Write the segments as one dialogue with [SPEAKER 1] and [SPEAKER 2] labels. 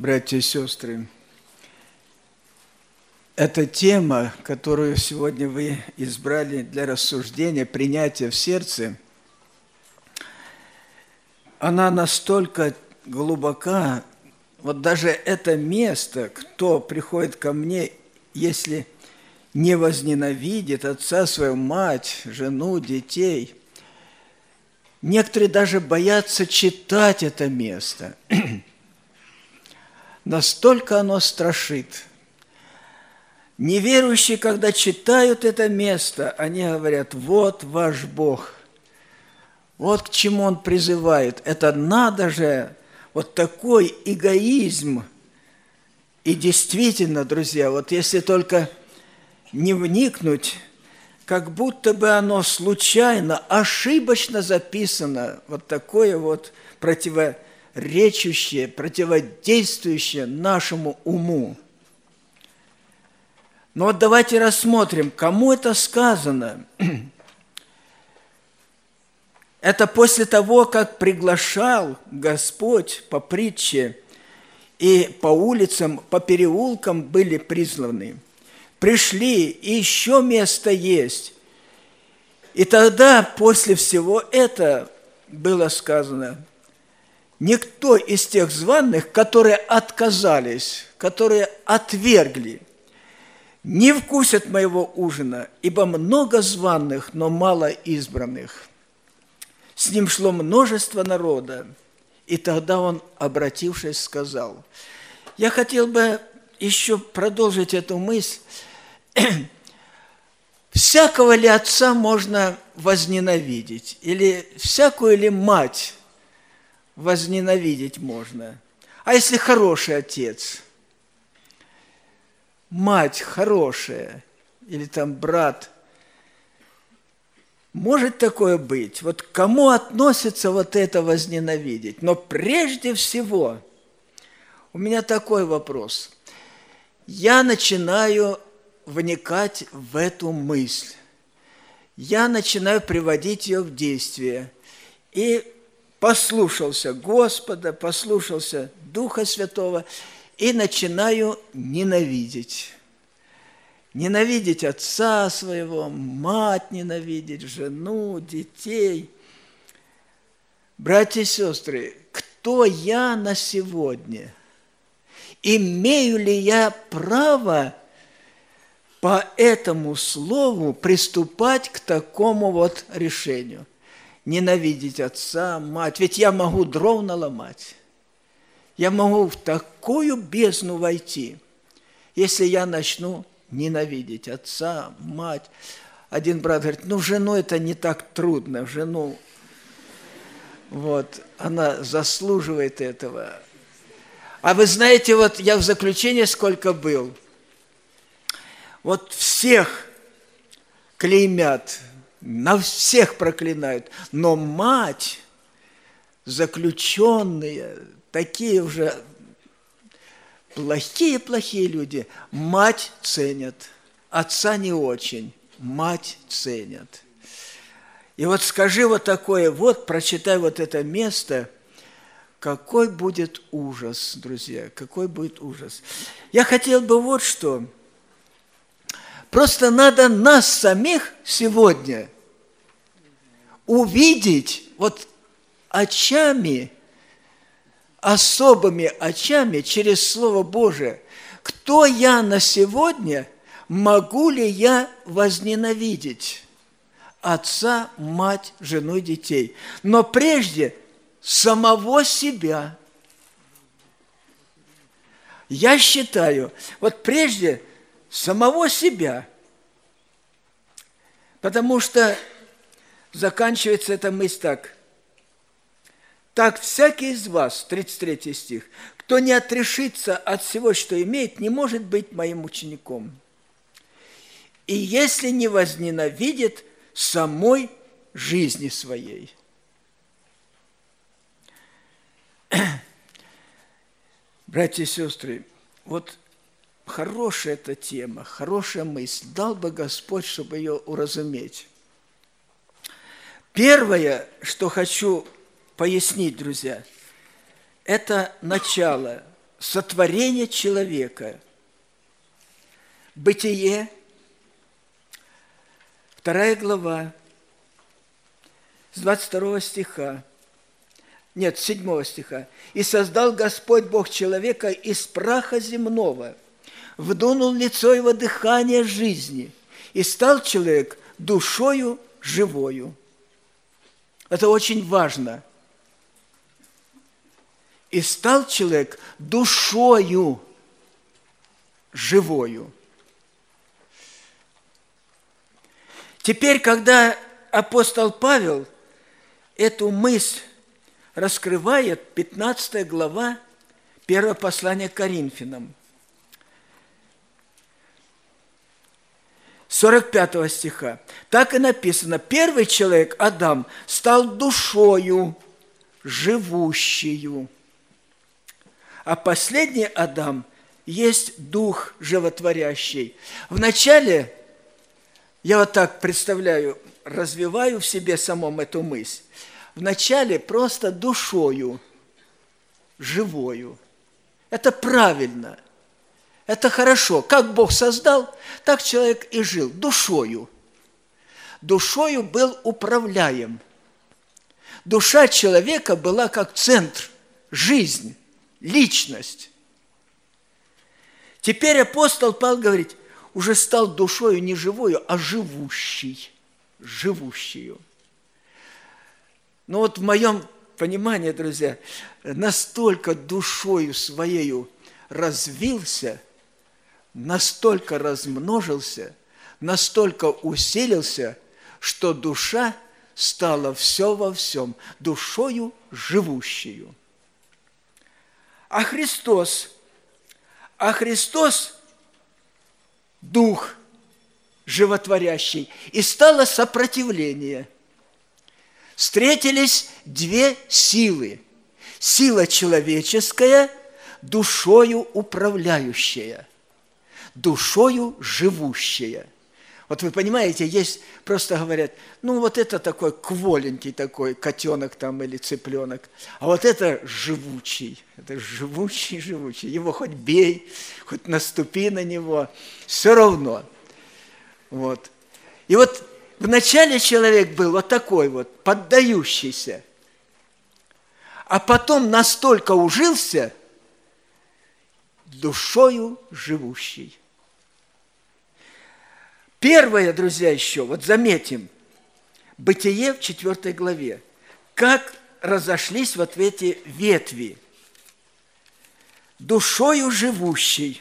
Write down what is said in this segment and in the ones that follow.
[SPEAKER 1] Братья и сестры, эта тема, которую сегодня вы избрали для рассуждения, принятия в сердце, она настолько глубока, вот даже это место, кто приходит ко мне, если не возненавидит отца, свою мать, жену, детей, некоторые даже боятся читать это место. Настолько оно страшит. Неверующие, когда читают это место, они говорят: вот ваш Бог, вот к чему Он призывает. Это надо же, вот такой эгоизм. И действительно, друзья, вот если только не вникнуть, как будто бы оно случайно, ошибочно записано, вот такое вот противоречащее, противодействующее нашему уму. Но вот давайте рассмотрим, кому это сказано. Это после того, как приглашал Господь по притче, и по улицам, по переулкам были призваны. Пришли, и еще место есть. И тогда, после всего этого, было сказано: никто из тех званых, которые отказались, которые отвергли, не вкусят моего ужина, ибо много званых, но мало избранных. С ним шло множество народа, и тогда он, обратившись, сказал. Я хотел бы еще продолжить эту мысль. Всякого ли отца можно возненавидеть? Или всякую ли мать возненавидеть можно? А если хороший отец? Мать хорошая, или там брат, может такое быть? Вот к кому относится вот это возненавидеть? Но прежде всего, у меня такой вопрос. Я начинаю вникать в эту мысль. Я начинаю приводить ее в действие. И послушался Господа, послушался Духа Святого, и начинаю ненавидеть. Ненавидеть отца своего, мать ненавидеть, жену, детей. Братья и сестры, кто я на сегодня? Имею ли я право по этому слову приступать к такому вот решению? Ненавидеть отца, мать. Ведь я могу дров наломать. Я могу в такую бездну войти, если я начну ненавидеть отца, мать. Один брат говорит: жену это не так трудно, жену, вот, она заслуживает этого. А вы знаете, вот я в заключении сколько был, вот всех клеймят, на всех проклинают, но мать, заключенные, такие уже плохие люди, мать ценят, отца не очень, мать ценят. И вот скажи вот такое, вот прочитай вот это место, какой будет ужас, друзья, какой будет ужас. Я хотел бы вот что. Просто надо нас самих сегодня увидеть вот очами, особыми очами через Слово Божие. Кто я на сегодня, могу ли я возненавидеть отца, мать, жену и детей? Но прежде самого себя. Я считаю, вот прежде самого себя, потому что заканчивается эта мысль так. Так всякий из вас, 33 стих, кто не отрешится от всего, что имеет, не может быть моим учеником. И если не возненавидит самой жизни своей. Братья и сестры, вот хорошая эта тема, хорошая мысль. Дал бы Господь, чтобы ее уразуметь. Первое, что хочу пояснить, друзья, это начало сотворения человека. Бытие, 2 глава, с 22 стиха. Нет, 7 стиха. «И создал Господь Бог человека из праха земного, вдунул в лицо его дыхание жизни, и стал человек душою живою». Это очень важно. «И стал человек душою живою». Теперь, когда апостол Павел эту мысль раскрывает, 15 глава 1 послания к Коринфянам, 45 стиха. Так и написано: первый человек, Адам, стал душою живущую, а последний Адам есть дух животворящий. Вначале, я вот так представляю, развиваю в себе самом эту мысль, вначале просто душою живою. Это правильно. Это хорошо. Как Бог создал, так человек и жил. Душою. Душою был управляем. Душа человека была как центр, жизнь, личность. Теперь апостол Павел говорит, уже стал душою не живою, а живущей. Живущую. Но вот в моем понимании, друзья, настолько душою своею развился, настолько размножился, настолько усилился, что душа стала все во всем, душою живущую. А Христос дух животворящий, и стало сопротивление. Встретились две силы. Сила человеческая, душою управляющая, душою живущая. Вот вы понимаете, есть, просто говорят, ну вот это такой кволенький такой котенок там или цыпленок, а вот это живучий, его хоть бей, хоть наступи на него, все равно. Вот. И вот вначале человек был вот такой вот, поддающийся, а потом настолько ужился душою живущей. Первое, друзья, еще, вот заметим, Бытие в 4 главе, как разошлись вот эти ветви. Душою живущей.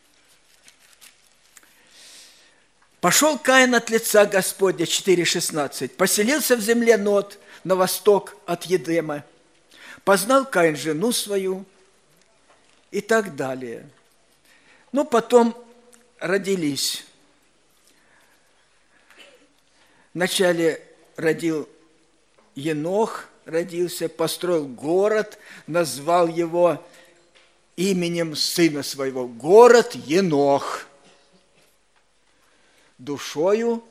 [SPEAKER 1] Пошел Каин от лица Господня, 4:16, поселился в земле Нод, на восток от Едема. Познал Каин жену свою и так далее. Ну, потом родились. Вначале родил Енох, родился, построил город, назвал его именем сына своего. Город Енох. Душою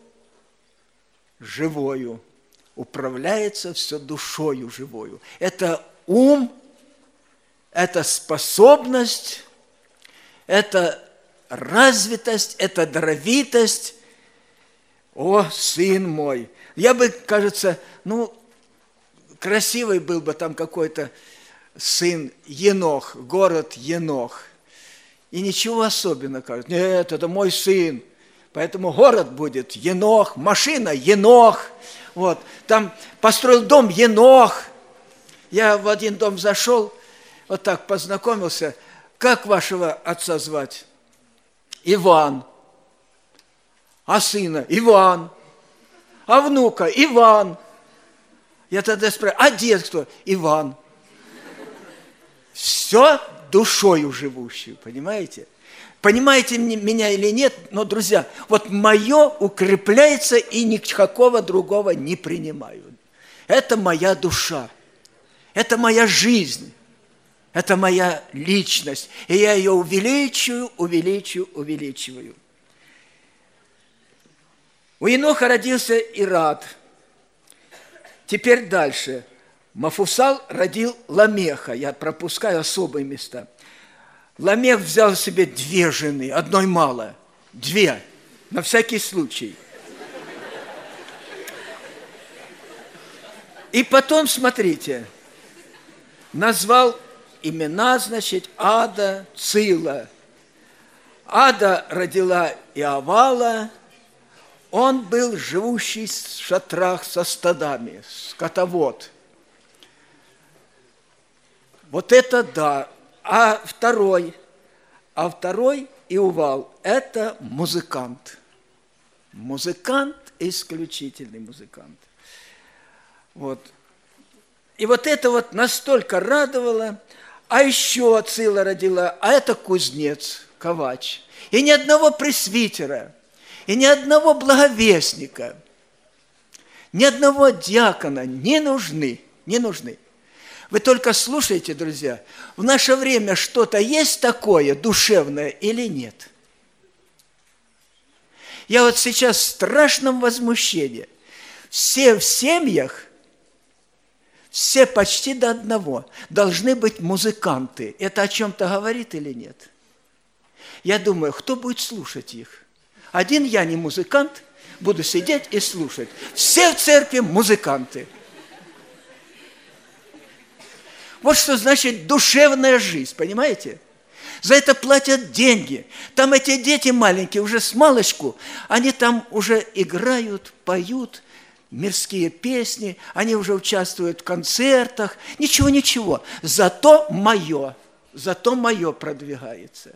[SPEAKER 1] живою. Управляется все душою живою. Это ум, это способность, это развитость, это даровитость. О, сын мой! Я бы, кажется, красивый был бы там какой-то сын Енох, город Енох. И ничего особенного, кажется. Нет, это мой сын. Поэтому город будет Енох, машина Енох. Вот. Там построил дом Енох. Я в один дом зашел, вот так познакомился. Как вашего отца звать? Иван. А сына? Иван. А внука? Иван. Я тогда спрашиваю, а дед кто? Иван. Все душою живущую, понимаете? Понимаете меня или нет, но, друзья, вот мое укрепляется и никакого другого не принимаю. Это моя душа, это моя жизнь, это моя личность. И я ее увеличиваю. У Еноха родился Ирад. Теперь дальше. Мафусал родил Ламеха. Я пропускаю особые места. Ламех взял себе 2 жены, одной мало, 2, на всякий случай. И потом, смотрите, назвал имена, значит, Ада, Цила. Ада родила Иовала, он был живущий в шатрах со стадами, скотовод. Вот это да. А второй Иувал – это музыкант. Музыкант, исключительный музыкант. Вот. И вот это вот настолько радовало. А еще Цила родила, а это кузнец, ковач. И ни одного пресвитера, и ни одного благовестника, ни одного диакона не нужны, не нужны. Вы только слушайте, друзья, в наше время что-то есть такое душевное или нет? Я вот сейчас в страшном возмущении. Все в семьях, все почти до одного должны быть музыканты. Это о чем-то говорит или нет? Я думаю, кто будет слушать их? Один я не музыкант, буду сидеть и слушать. Все в церкви музыканты. Вот что значит душевная жизнь, понимаете? За это платят деньги. Там эти дети маленькие, уже с малочку, они там уже играют, поют мирские песни, они уже участвуют в концертах. Ничего. Зато мое продвигается.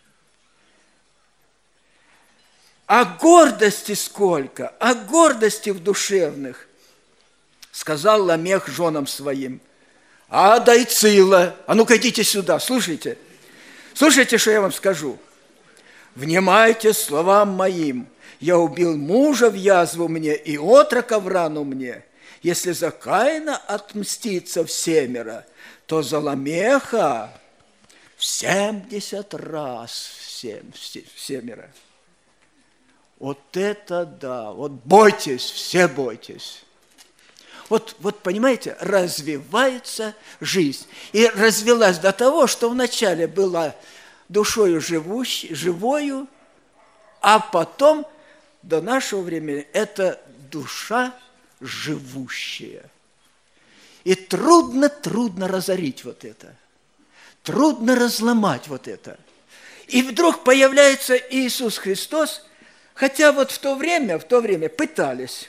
[SPEAKER 1] А гордости сколько, а гордости в душевных, сказал Ламех женам своим. Ада и Цила, а ну-ка идите сюда, слушайте. Слушайте, что я вам скажу. Внимайте словам моим. Я убил мужа в язву мне и отрока в рану мне. Если за Каина отмстится в 7, то за Ламеха в 70 раз в 7. Вот это да, вот бойтесь, все бойтесь. Вот понимаете, развивается жизнь. И развилась до того, что вначале была душою живою, а потом до нашего времени это душа живущая. И трудно разорить вот это. Трудно разломать вот это. И вдруг появляется Иисус Христос, хотя вот в то время пытались.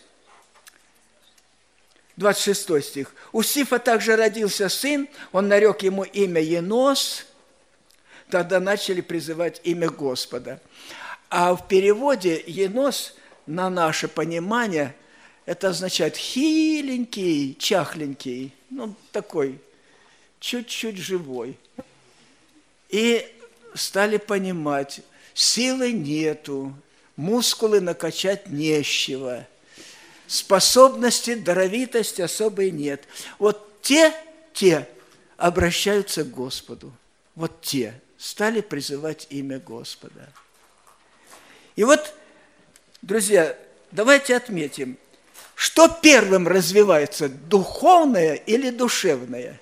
[SPEAKER 1] 26 стих. У Сифа также родился сын, он нарек ему имя Енос, тогда начали призывать имя Господа. А в переводе Енос, на наше понимание, это означает хиленький, чахленький, такой, чуть-чуть живой. И стали понимать, силы нету, мускулы накачать нечего, способности, даровитости особой нет. Вот те обращаются к Господу. Вот те стали призывать имя Господа. И вот, друзья, давайте отметим, что первым развивается, духовное или душевное?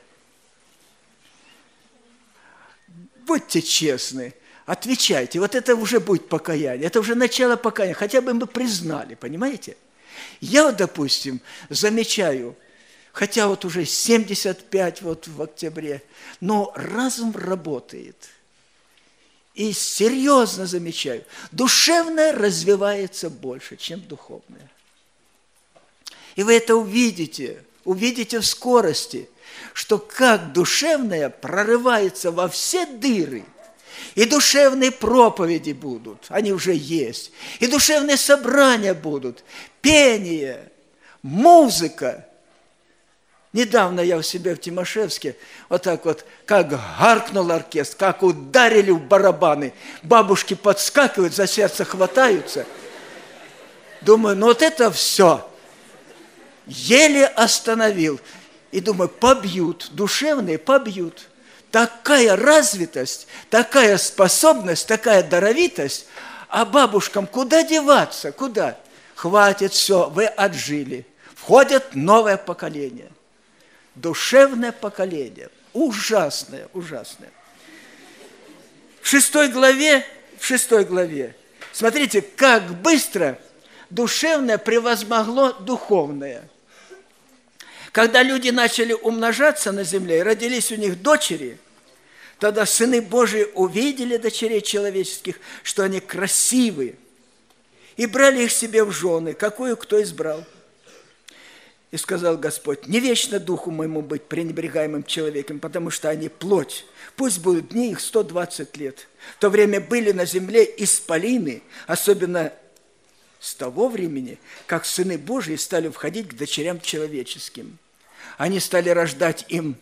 [SPEAKER 1] Будьте честны, отвечайте. Вот это уже будет покаяние, это уже начало покаяния, хотя бы мы признали, понимаете? Я вот, допустим, замечаю, хотя вот уже 75 вот в октябре, но разум работает. И серьезно замечаю, душевное развивается больше, чем духовное. И вы это увидите в скорости, что как душевное прорывается во все дыры. И душевные проповеди будут, они уже есть. И душевные собрания будут, пение, музыка. Недавно я у себя в Тимошевске вот так вот, как гаркнул оркестр, как ударили в барабаны. Бабушки подскакивают, за сердце хватаются. Думаю, вот это все. Еле остановил. И думаю, побьют, душевные побьют. Такая развитость, такая способность, такая даровитость, а бабушкам куда деваться, куда? Хватит, все, вы отжили. Входит новое поколение, душевное поколение, ужасное. шестой главе, смотрите, как быстро душевное превозмогло духовное. Когда люди начали умножаться на земле, и родились у них дочери, тогда сыны Божии увидели дочерей человеческих, что они красивые, и брали их себе в жены, какую кто избрал. И сказал Господь: не вечно духу моему быть пренебрегаемым человеком, потому что они плоть. Пусть будут дни их 120 лет. В то время были на земле исполины, особенно с того времени, как сыны Божии стали входить к дочерям человеческим. Они стали рождать им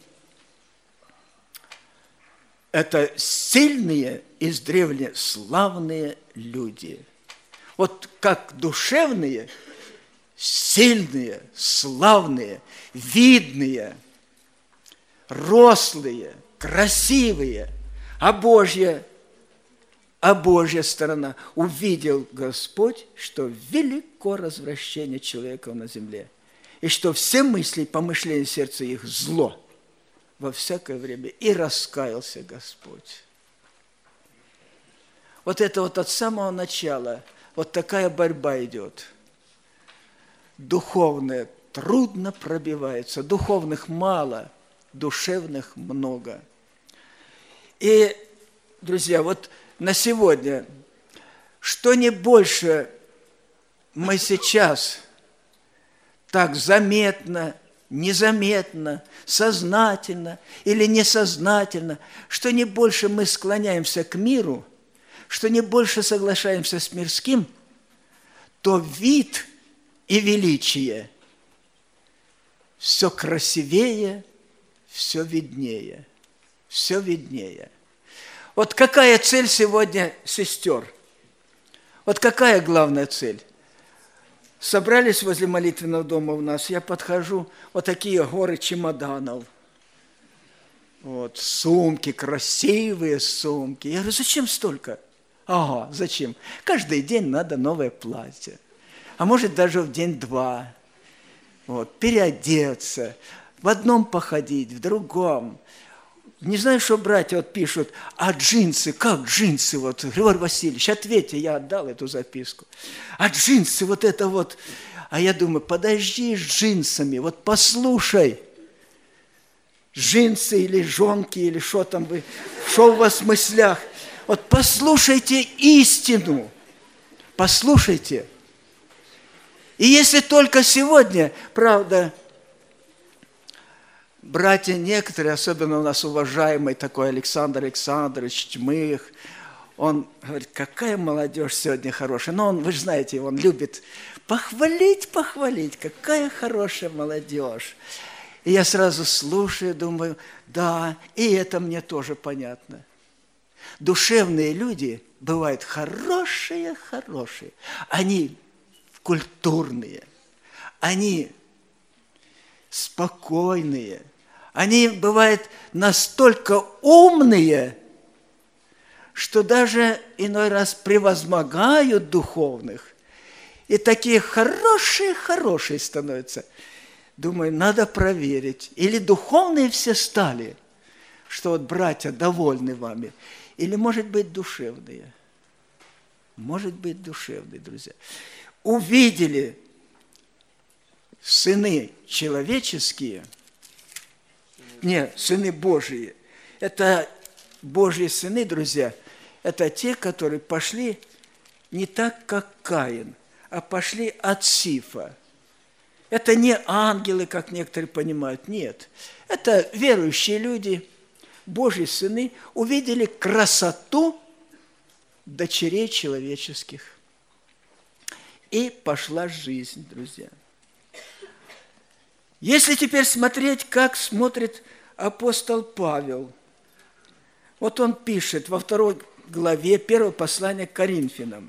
[SPEAKER 1] это сильные, издревле славные люди. Вот как душевные, сильные, славные, видные, рослые, красивые, а Божья сторона. Увидел Господь, что велико развращение человека на земле, и что все мысли и помышления сердца их зло во всякое время, и раскаялся Господь. Вот это вот от самого начала, вот такая борьба идет. Духовное трудно пробивается, духовных мало, душевных много. И, друзья, вот на сегодня, что не больше мы сейчас так заметно, незаметно, сознательно или несознательно, что не больше мы склоняемся к миру, что не больше соглашаемся с мирским, то вид и величие все красивее, все виднее, все виднее. Вот какая цель сегодня сестер? Вот какая главная цель? Собрались возле молитвенного дома у нас, я подхожу, вот такие горы чемоданов. Вот, сумки, красивые сумки. Я говорю: зачем столько? Ага, зачем? Каждый день надо новое платье. А может, даже в день-два. Вот, переодеться, в одном походить, в другом. Не знаю, что братья вот пишут: а джинсы, как джинсы? Вот, Григорий Васильевич, ответьте, я отдал эту записку. А джинсы, вот это вот. А я думаю: подожди с джинсами, вот послушай. Джинсы или жонки, или что там вы, что у вас в мыслях. Вот послушайте истину, послушайте. И если только сегодня, правда, братья некоторые, особенно у нас уважаемый такой Александр Александрович Чмых, он говорит: какая молодежь сегодня хорошая. Но он, вы же знаете, он любит похвалить, какая хорошая молодежь. И я сразу слушаю, думаю: да, и это мне тоже понятно. Душевные люди бывают хорошие, они культурные, они спокойные, они бывают настолько умные, что даже иной раз превозмогают духовных, и такие хорошие становятся. Думаю, надо проверить, или духовные все стали, что вот братья довольны вами, или, может быть, душевные. Может быть, душевные, друзья. Увидели сыны человеческие, сыны Божьи. Это Божьи сыны, друзья, это те, которые пошли не так, как Каин, а пошли от Сифа. Это не ангелы, как некоторые понимают, нет. Это верующие люди, Божьи сыны, увидели красоту дочерей человеческих. И пошла жизнь, друзья. Если теперь смотреть, как смотрит апостол Павел, вот он пишет во 2 главе 1 послания к Коринфянам,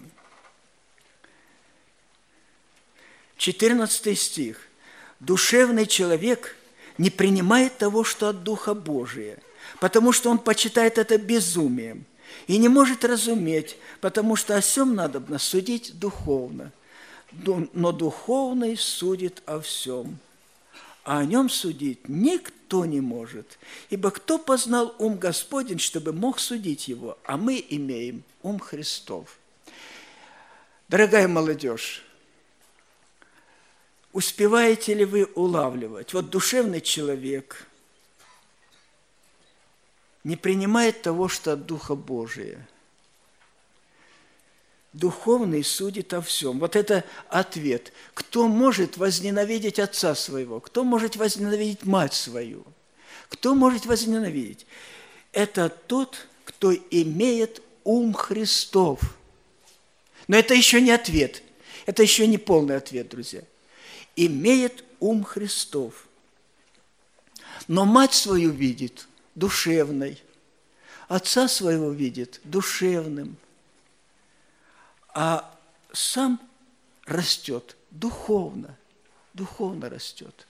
[SPEAKER 1] 14 стих. «Душевный человек не принимает того, что от Духа Божия, потому что он почитает это безумием, и не может разуметь, потому что о сем надобно судить духовно. Но духовный судит о всем, а о нем судить никто никто не может. Ибо кто познал ум Господень, чтобы мог судить его? А мы имеем ум Христов. Дорогая молодежь, успеваете ли вы улавливать? Вот душевный человек не принимает того, что от Духа Божия. Духовный судит о всем. Вот это ответ. Кто может возненавидеть отца своего? Кто может возненавидеть мать свою? Кто может возненавидеть? Это тот, кто имеет ум Христов. Но это еще не ответ. Это еще не полный ответ, друзья. Имеет ум Христов. Но мать свою видит душевной. Отца своего видит душевным. А сам растет духовно растет.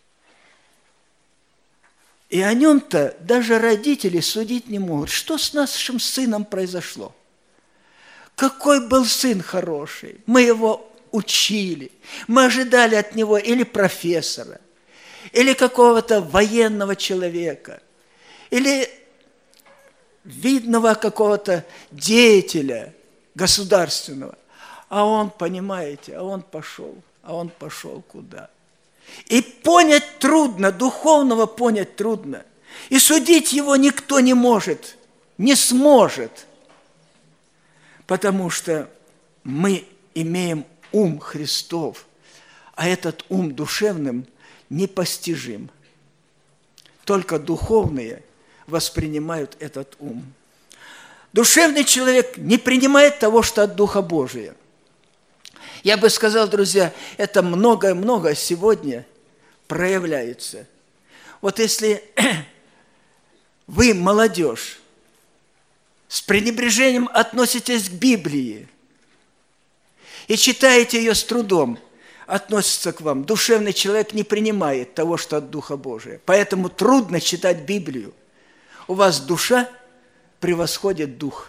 [SPEAKER 1] И о нем-то даже родители судить не могут. Что с нашим сыном произошло? Какой был сын хороший? Мы его учили. Мы ожидали от него или профессора, или какого-то военного человека, или видного какого-то деятеля государственного. А он, понимаете, он пошел куда? И понять трудно, духовного понять трудно. И судить его никто не может, не сможет. Потому что мы имеем ум Христов, а этот ум душевным непостижим. Только духовные воспринимают этот ум. Душевный человек не принимает того, что от Духа Божия. Я бы сказал, друзья, это многое сегодня проявляется. Вот если вы, молодежь, с пренебрежением относитесь к Библии и читаете ее с трудом, относится к вам, душевный человек не принимает того, что от Духа Божия. Поэтому трудно читать Библию. У вас душа превосходит дух.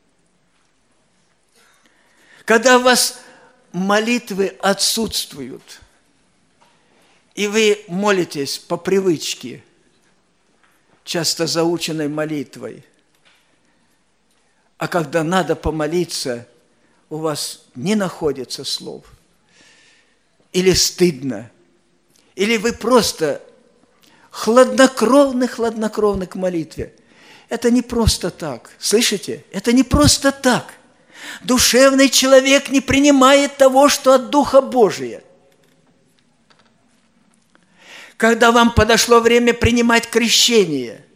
[SPEAKER 1] Когда у вас молитвы отсутствуют, и вы молитесь по привычке, часто заученной молитвой, а когда надо помолиться, у вас не находится слов, или стыдно, или вы просто хладнокровны к молитве. Это не просто так. Слышите? Это не просто так. Душевный человек не принимает того, что от Духа Божия. Когда вам подошло время принимать крещение,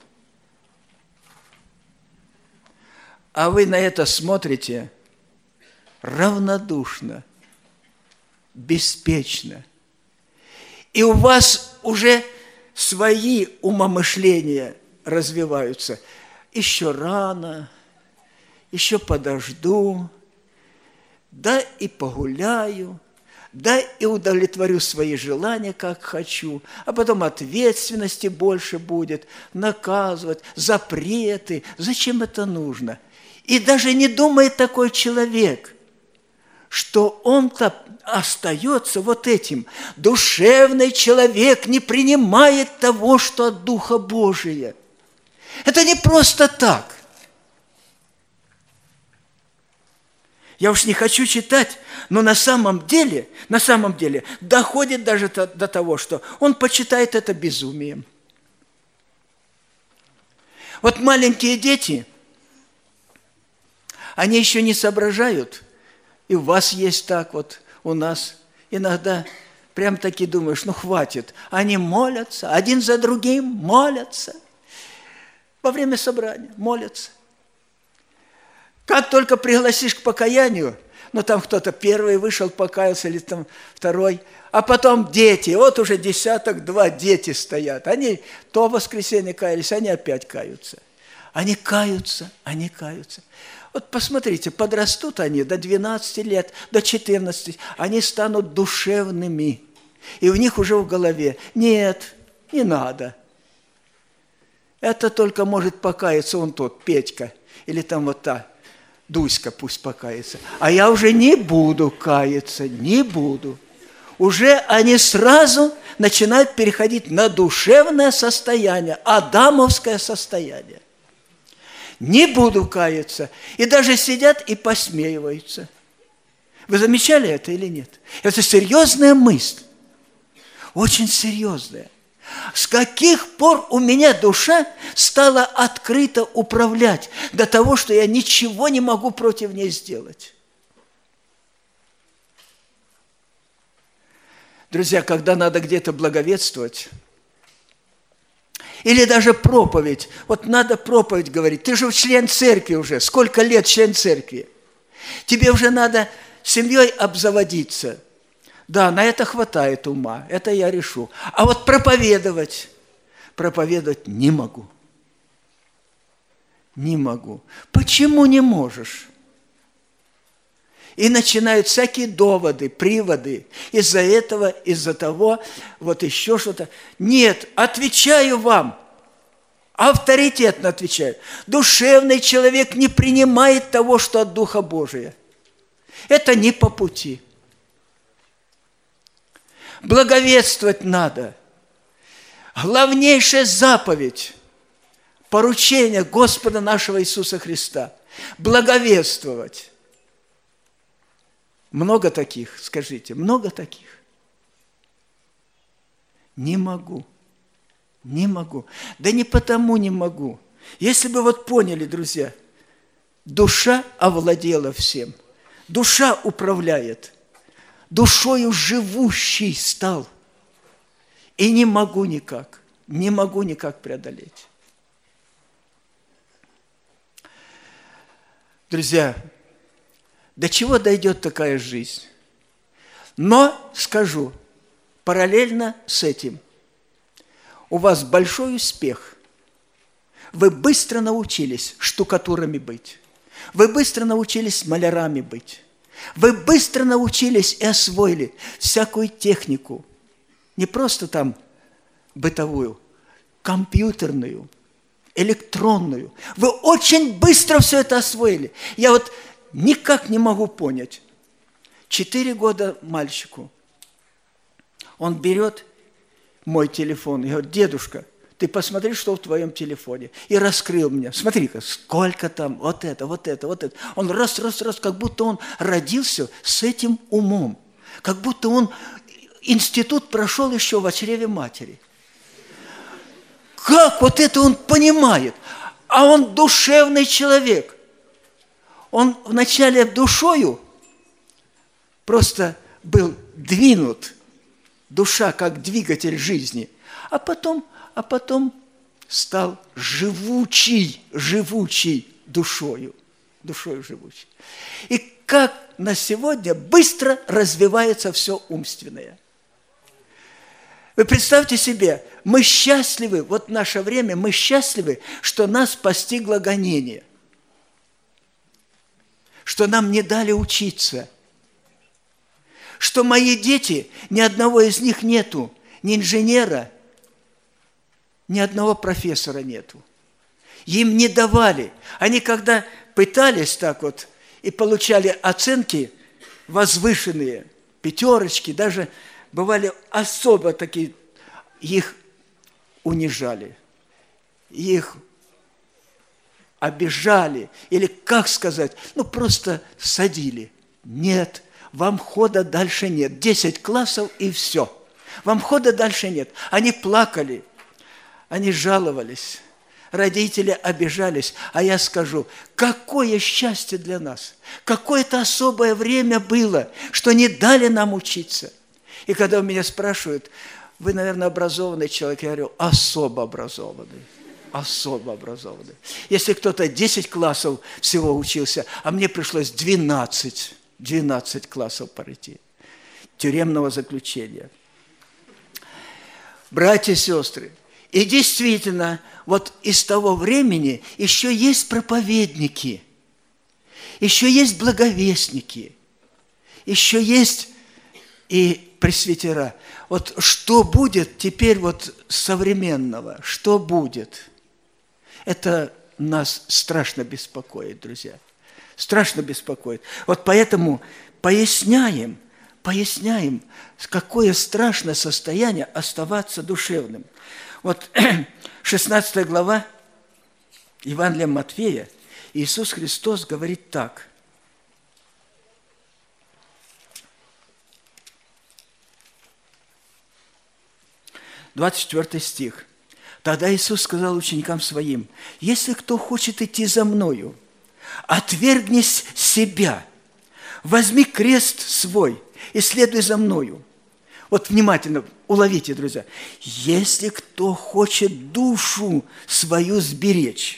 [SPEAKER 1] а вы на это смотрите равнодушно, беспечно, и у вас уже свои умомышления развиваются. Еще рано, еще подожду, да и погуляю, да и удовлетворю свои желания, как хочу, а потом ответственности больше будет, наказывать, запреты. Зачем это нужно? И даже не думает такой человек, что он-то остается вот этим. Душевный человек не принимает того, что от Духа Божия. Это не просто так. Я уж не хочу читать, но на самом деле доходит даже до того, что он почитает это безумием. Вот маленькие дети, они еще не соображают, и у вас есть так вот, у нас иногда прям таки думаешь, ну хватит. Они молятся, один за другим молятся. Во время собрания молятся. Как только пригласишь к покаянию, ну там кто-то первый вышел, покаялся, или там второй, а потом дети, вот уже 2 дети стоят. Они то в воскресенье каялись, они опять каются. Они каются. Вот посмотрите, подрастут они до 12 лет, до 14, они станут душевными. И у них уже в голове, нет, не надо. Это только может покаяться он тот, Петька, или там вот та, Дуська пусть покается. А я уже не буду каяться, не буду. уже они сразу начинают переходить на душевное состояние, адамовское состояние. Не буду каяться. И даже сидят и посмеиваются. Вы замечали это или нет? Это серьезная мысль. Очень серьезная. С каких пор у меня душа стала открыто управлять до того, что я ничего не могу против ней сделать? Друзья, когда надо где-то благовествовать, или даже проповедь, вот надо проповедь говорить, ты же член церкви уже, сколько лет член церкви? Тебе уже надо семьей обзаводиться. Да, на это хватает ума, это я решу. А вот проповедовать не могу. Не могу. Почему не можешь? И начинают всякие доводы, приводы. Из-за этого, из-за того, вот еще что-то. Нет, отвечаю вам. Авторитетно отвечаю. Душевный человек не принимает того, что от Духа Божия. Это не по пути. Благовествовать надо. Главнейшая заповедь, поручение Господа нашего Иисуса Христа. Благовествовать. Много таких, скажите, много таких? Не могу. Не могу. Да не потому не могу. Если бы вот поняли, друзья, душа овладела всем. Душа управляет. Душою живущий стал. И не могу никак преодолеть. Друзья, до чего дойдет такая жизнь? Но, скажу, параллельно с этим, у вас большой успех. Вы быстро научились штукатурами быть. Вы быстро научились малярами быть. Вы быстро научились и освоили всякую технику. Не просто там бытовую, компьютерную, электронную. Вы очень быстро все это освоили. Я вот никак не могу понять. 4 года мальчику. Он берет мой телефон и говорит: дедушка, ты посмотри, что в твоем телефоне. И раскрыл мне. Смотри-ка, сколько там, вот это. Он раз, как будто он родился с этим умом. Как будто он институт прошел еще в чреве матери. Как вот это он понимает? А он душевный человек. Он вначале душою просто был двинут. Душа как двигатель жизни. А потом стал живучий душою живучий. И как на сегодня быстро развивается все умственное. Вы представьте себе, мы счастливы, вот в наше время мы счастливы, что нас постигло гонение, что нам не дали учиться, что мои дети, ни одного из них нету, ни инженера, ни одного профессора нету. Им не давали. Они когда пытались так вот и получали оценки возвышенные, 5, даже бывали особо такие, их унижали, их обижали, или, как сказать, просто садили. Нет, вам хода дальше нет. 10 классов и все. Вам хода дальше нет. Они плакали, они жаловались, родители обижались. А я скажу, какое счастье для нас, какое-то особое время было, что не дали нам учиться. И когда у меня спрашивают: вы, наверное, образованный человек, я говорю: особо образованный. Особо образованный. Если кто-то 10 классов всего учился, а мне пришлось 12 классов пройти тюремного заключения. Братья и сестры, и действительно, вот из того времени еще есть проповедники, еще есть благовестники, еще есть и пресвитера. Вот что будет теперь вот современного, что будет? Это нас страшно беспокоит, друзья. Страшно беспокоит. Вот поэтому поясняем поясняем, какое страшное состояние оставаться душевным. Вот 16 глава Евангелия Матфея, Иисус Христос говорит так. 24 стих. Тогда Иисус сказал ученикам Своим: «Если кто хочет идти за Мною, отвергни себя, возьми крест свой и следуй за Мною». Вот внимательно уловите, друзья. Если кто хочет душу свою сберечь.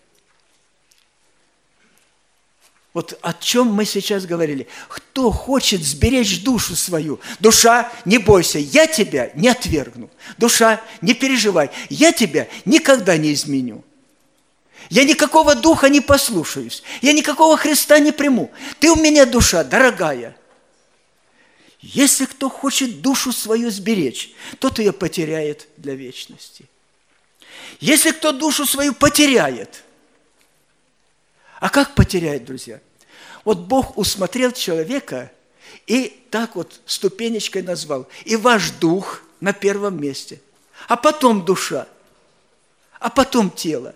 [SPEAKER 1] Вот о чем мы сейчас говорили. Кто хочет сберечь душу свою? Душа, не бойся, я тебя не отвергну. Душа, не переживай, я тебя никогда не изменю. Я никакого духа не послушаюсь, я никакого Христа не приму. Ты у меня душа дорогая. Если кто хочет душу свою сберечь, тот ее потеряет для вечности. Если кто душу свою потеряет, а как потеряет, друзья? Вот Бог усмотрел человека и так вот ступенечкой назвал. И ваш дух на первом месте, а потом душа, а потом тело.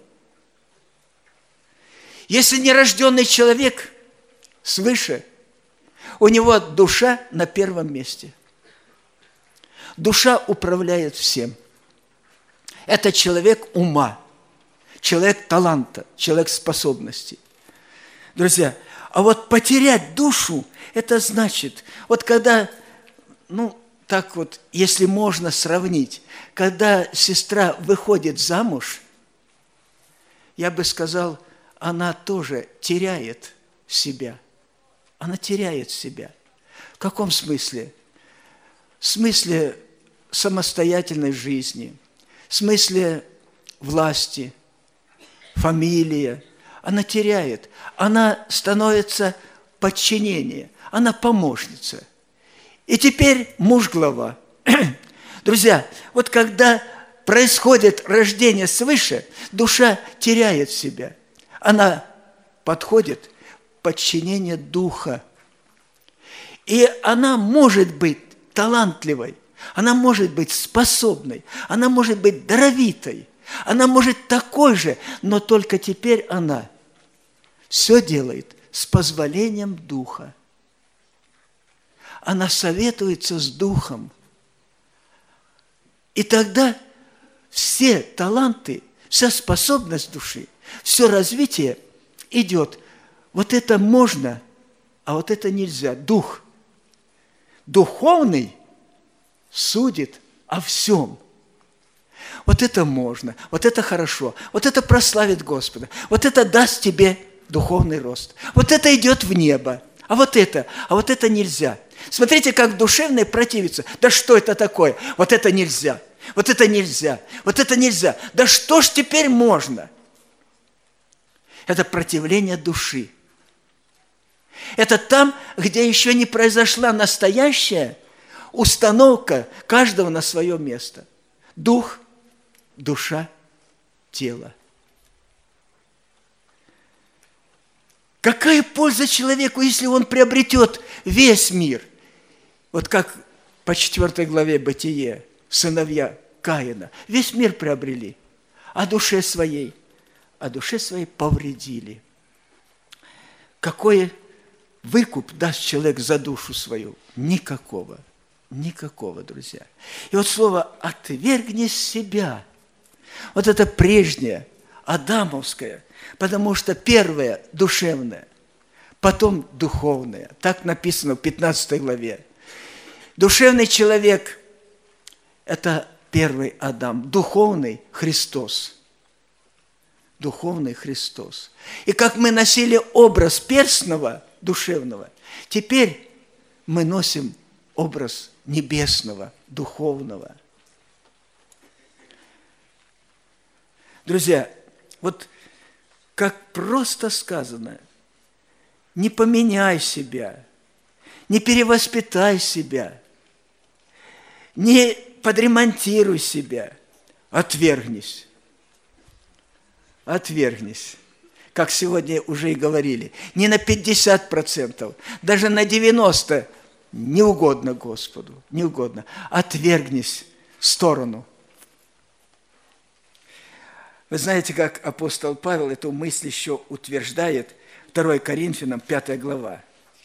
[SPEAKER 1] Если нерожденный человек свыше, у него душа на первом месте. Душа управляет всем. Это человек ума, человек таланта, человек способностей. Друзья, а вот потерять душу, это значит, вот когда, так вот, если можно сравнить, когда сестра выходит замуж, я бы сказал, она тоже теряет себя. Она теряет себя. В каком смысле? В смысле самостоятельной жизни, в смысле власти, фамилия. Она теряет, она становится подчинение, она помощница. И теперь муж глава. Друзья, вот когда происходит рождение свыше, душа теряет себя. Она подходит к подчинению духа. И она может быть талантливой, она может быть способной, она может быть даровитой, она может такой же, но только теперь она все делает с позволением Духа. Она советуется с Духом. И тогда все таланты, вся способность души, все развитие идет. Вот это можно, а вот это нельзя. Дух. Духовный судит о всем. Вот это можно, вот это хорошо, вот это прославит Господа, вот это даст тебе духовный рост. Вот это идет в небо, а вот это нельзя. Смотрите, как душевное противится. Да что это такое? Вот это нельзя, вот это нельзя, вот это нельзя. Да что ж теперь можно? Это противление души. Это там, где еще не произошла настоящая установка каждого на свое место. Дух, душа, тело. Какая польза человеку, если он приобретет весь мир? Вот как по 4 главе Бытие, сыновья Каина, весь мир приобрели, а душе своей повредили. Какой выкуп даст человек за душу свою? Никакого. Никакого, друзья. И вот слово «отвергни себя». Вот это прежнее, адамовское, потому что первое – душевное, потом духовное. Так написано в 15 главе. Душевный человек – это первый Адам, духовный – Христос. Духовный Христос. И как мы носили образ перстного, душевного, теперь мы носим образ небесного, духовного. Друзья, вот как просто сказано, не поменяй себя, не перевоспитай себя, не подремонтируй себя, отвергнись. Отвергнись. Как сегодня уже и говорили, не на 50%, даже на 90% не угодно Господу, не угодно. Отвергнись в сторону. Вы знаете, как апостол Павел эту мысль еще утверждает, 2 Коринфянам, 5 глава.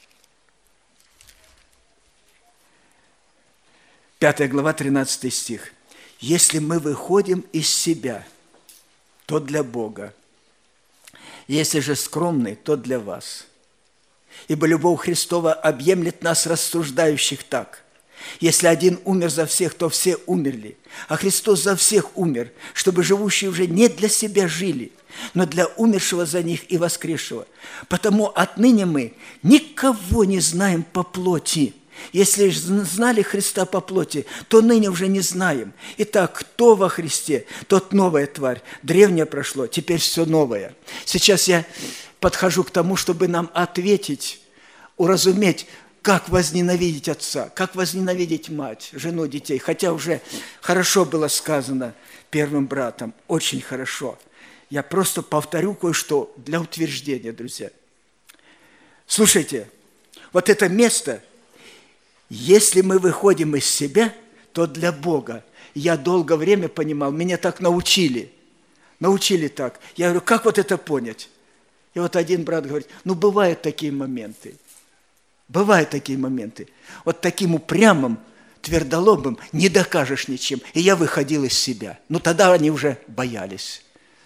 [SPEAKER 1] 5 глава, 13 стих. «Если мы выходим из себя, то для Бога. Если же скромны, то для вас. Ибо любовь Христова объемлет нас, рассуждающих так. Если один умер за всех, то все умерли, а Христос за всех умер, чтобы живущие уже не для себя жили, но для умершего за них и воскресшего. Потому отныне мы никого не знаем по плоти. Если знали Христа по плоти, то ныне уже не знаем. Итак, кто во Христе, тот новая тварь. Древнее прошло, теперь все новое». Сейчас я подхожу к тому, чтобы нам ответить, уразуметь, как возненавидеть отца, как возненавидеть мать, жену, детей. Хотя уже хорошо было сказано первым братом, очень хорошо. Я просто повторю кое-что для утверждения, друзья. Слушайте, вот это место, если мы выходим из себя, то для Бога. Я долгое время понимал, меня так научили так. Я говорю, как вот это понять? И вот один брат говорит, бывают такие моменты. Вот таким упрямым, твердолобым не докажешь ничем. И я выходил из себя. Тогда они уже боялись.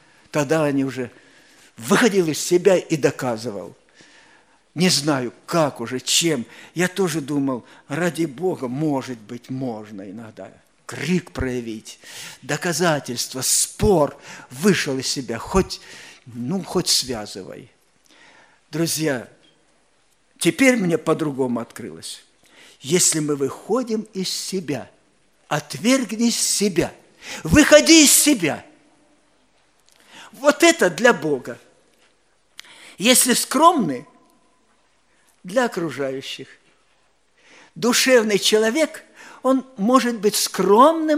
[SPEAKER 1] Выходил из себя и доказывал. Не знаю, как уже, чем. Я тоже думал, ради Бога, может быть, можно иногда крик проявить, доказательство, спор. Вышел из себя, хоть связывай. Друзья, теперь мне по-другому открылось. Если мы выходим из себя, отвергнись себя, выходи из себя. Вот это для Бога. Если скромны, для окружающих. Душевный человек, он может быть скромным.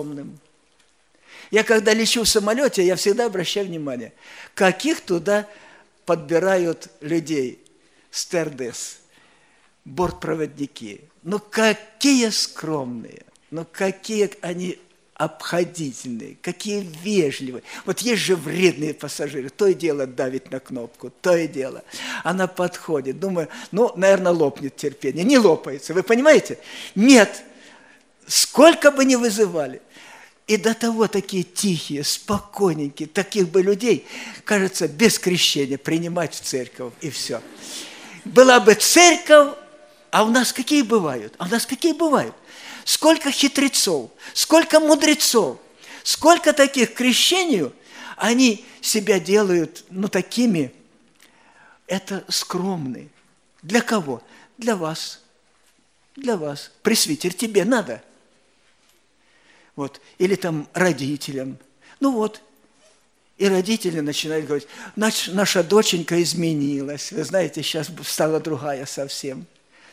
[SPEAKER 1] Я когда лечу в самолете, я всегда обращаю внимание, каких туда подбирают людей, стюардесс, бортпроводники. Какие скромные, какие они обходительные, какие вежливые. Вот есть же вредные пассажиры, то и дело давит на кнопку, то и дело. Она подходит, думаю, наверное, лопнет терпение. Не лопается, вы понимаете? Нет, сколько бы ни вызывали. И до того такие тихие, спокойненькие, таких бы людей, кажется, без крещения принимать в церковь, и все. Была бы церковь, а у нас какие бывают? Сколько хитрецов, сколько мудрецов, сколько таких крещению, они себя делают, такими. Это скромные. Для кого? Для вас. Пресвитер, тебе надо. Или там родителям. И родители начинают говорить, наша доченька изменилась. Вы знаете, сейчас стала другая совсем.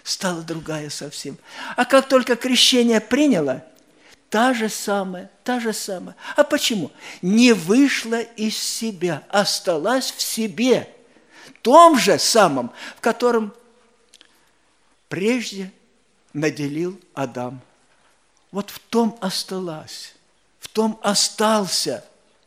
[SPEAKER 1] А как только крещение приняло, та же самая. А почему? Не вышла из себя, осталась в себе, том же самом, в котором прежде наделил Адам. Вот в том осталась, в том остался.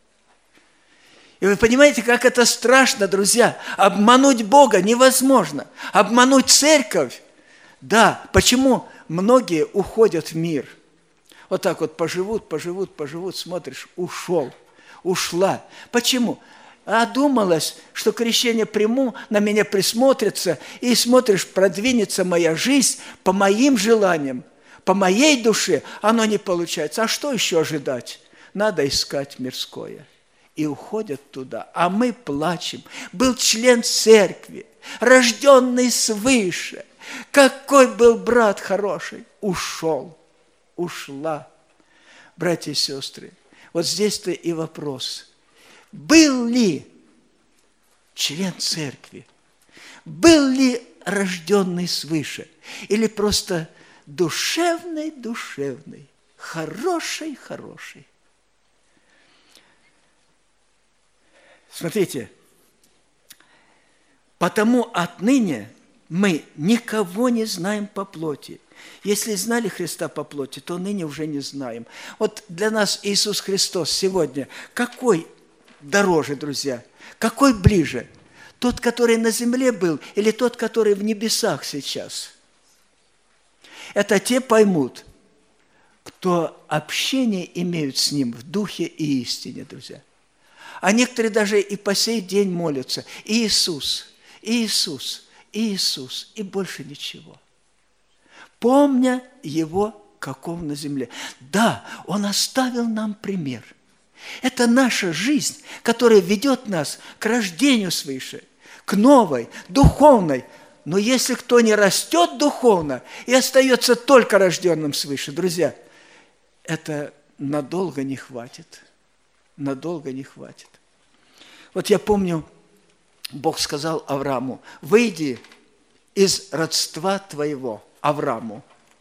[SPEAKER 1] И вы понимаете, как это страшно, друзья. Обмануть Бога невозможно. Обмануть церковь. Да, почему многие уходят в мир? Вот так вот поживут, смотришь, ушла. Почему? Думалось, что крещение приму, на меня присмотрится, и смотришь, продвинется моя жизнь по моим желаниям, по моей душе, оно не получается. А что еще ожидать? Надо искать мирское. И уходят туда, а мы плачем. Был член церкви, рожденный свыше. Какой был брат хороший, ушла. Братья и сестры, вот здесь-то и вопрос. Был ли член церкви? Был ли рожденный свыше? Или просто душевный, хороший? Смотрите, потому отныне мы никого не знаем по плоти. Если знали Христа по плоти, то ныне уже не знаем. Вот для нас Иисус Христос сегодня какой дороже, друзья? Какой ближе? Тот, который на земле был, или тот, который в небесах сейчас? Это те поймут, кто общение имеют с Ним в духе и истине, друзья. А некоторые даже и по сей день молятся: Иисус, Иисус, Иисус, и больше ничего. Помня Его, каков на земле. Да, Он оставил нам пример. Это наша жизнь, которая ведет нас к рождению свыше, к новой, духовной. Но если кто не растет духовно и остается только рожденным свыше, друзья, это надолго не хватит. Надолго не хватит. Вот я помню, Бог сказал Аврааму: выйди из родства твоего, Аврааму,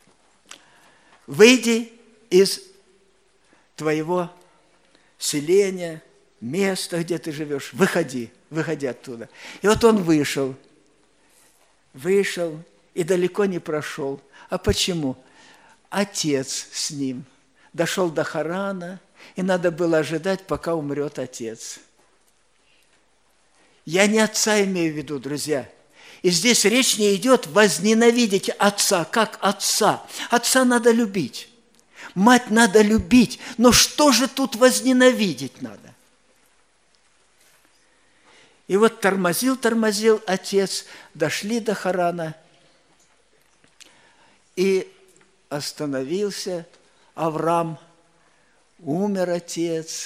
[SPEAKER 1] выйди из твоего селения, места, где ты живешь, выходи оттуда. И вот он вышел и далеко не прошел. А почему? Отец с ним. Дошел до Харана, и надо было ожидать, пока умрет отец. Я не отца имею в виду, друзья. И здесь речь не идет возненавидеть отца, как отца. Отца надо любить. Мать надо любить. Но что же тут возненавидеть надо? И вот тормозил отец, дошли до Харана, и остановился Авраам, умер отец.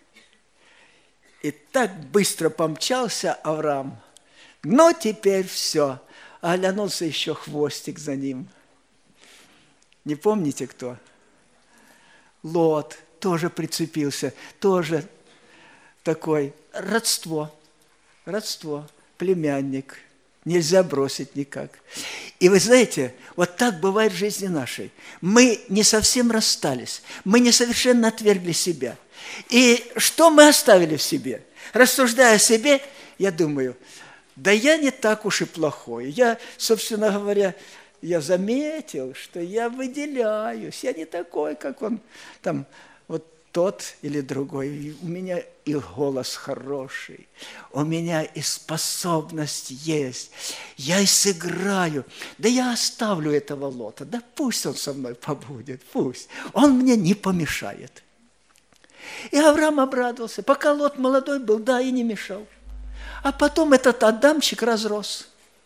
[SPEAKER 1] И так быстро помчался Авраам, но теперь все. А оглянулся еще хвостик за ним. Не помните кто? Лот тоже прицепился, тоже такой родство, племянник. Нельзя бросить никак. И вы знаете, вот так бывает в жизни нашей. Мы не совсем расстались, мы не совершенно отвергли себя. И что мы оставили в себе? Рассуждая о себе, я думаю, да я не так уж и плохой. Я, собственно говоря, я заметил, что я выделяюсь. Я не такой, как он там, вот тот или другой. У меня и голос хороший, у меня и способность есть. Я и сыграю. Да я оставлю этого Лота. Да пусть он со мной побудет, пусть. Он мне не помешает. И Авраам обрадовался. Пока Лот молодой был, да, и не мешал. А потом этот Адамчик разрос.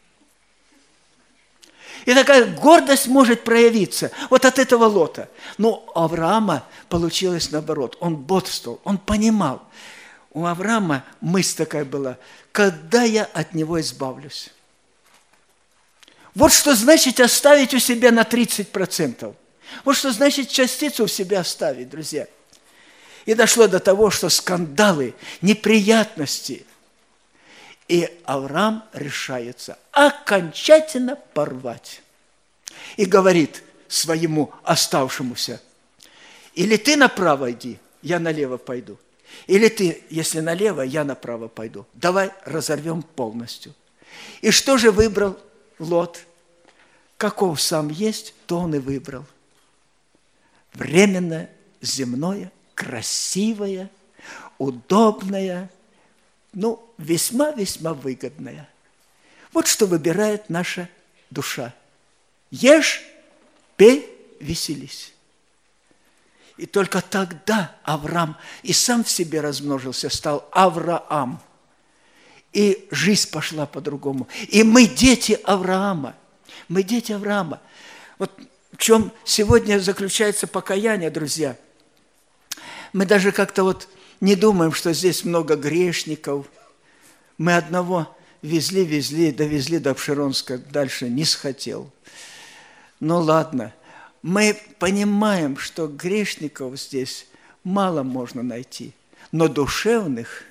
[SPEAKER 1] И такая гордость может проявиться вот от этого Лота. Но у Авраама получилось наоборот. Он бодрствовал, он понимал. У Авраама мысль такая была: когда я от него избавлюсь? Вот что значит оставить у себя на 30%. Вот что значит частицу у себя оставить, друзья. И дошло до того, что скандалы, неприятности. И Авраам решается окончательно порвать. И говорит своему оставшемуся: или ты направо иди, я налево пойду. Или ты, если налево, я направо пойду. Давай разорвем полностью. И что же выбрал Лот? Каков сам есть, то он и выбрал. Временное, земное, красивое, удобное, весьма-весьма выгодное. Вот что выбирает наша душа. Ешь, пей, веселись. И только тогда Авраам и сам в себе размножился, стал Авраам. И жизнь пошла по-другому. И мы дети Авраама. Мы дети Авраама. Вот в чем сегодня заключается покаяние, друзья. Мы даже как-то вот не думаем, что здесь много грешников. Мы одного везли, довезли до Обширонска, дальше не схотел. Ну ладно, мы понимаем, что грешников здесь мало можно найти, но душевных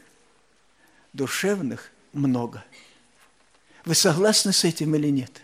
[SPEAKER 1] много. Вы согласны с этим или нет?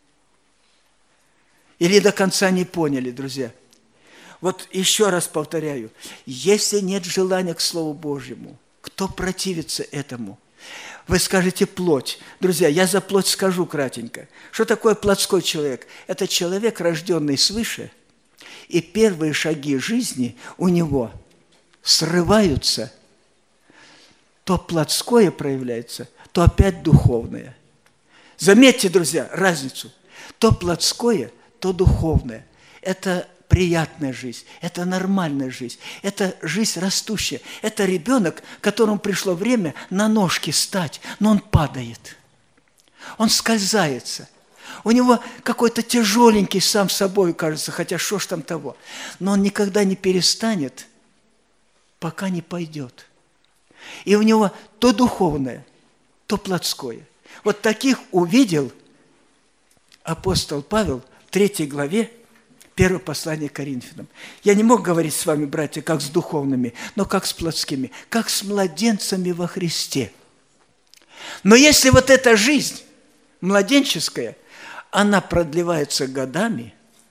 [SPEAKER 1] Или до конца не поняли, друзья? Вот еще раз повторяю, если нет желания к Слову Божьему, кто противится этому? Вы скажете плоть. Друзья, я за плоть скажу кратенько. Что такое плотской человек? Это человек, рожденный свыше, и первые шаги жизни у него срываются. То плотское проявляется, то опять духовное. Заметьте, друзья, разницу. То плотское, то духовное. Это приятная жизнь, это нормальная жизнь, это жизнь растущая. Это ребенок, которому пришло время на ножки стать, но он падает. Он скользается. У него какой-то тяжеленький сам собой, кажется, хотя что ж там того. Но он никогда не перестанет, пока не пойдет. И у него то духовное, то плотское. Вот таких увидел апостол Павел в 3 главе, 1 послание к Коринфянам. Я не мог говорить с вами, братья, как с духовными, но как с плотскими, как с младенцами во Христе. Но если вот эта жизнь младенческая, она продлевается годами,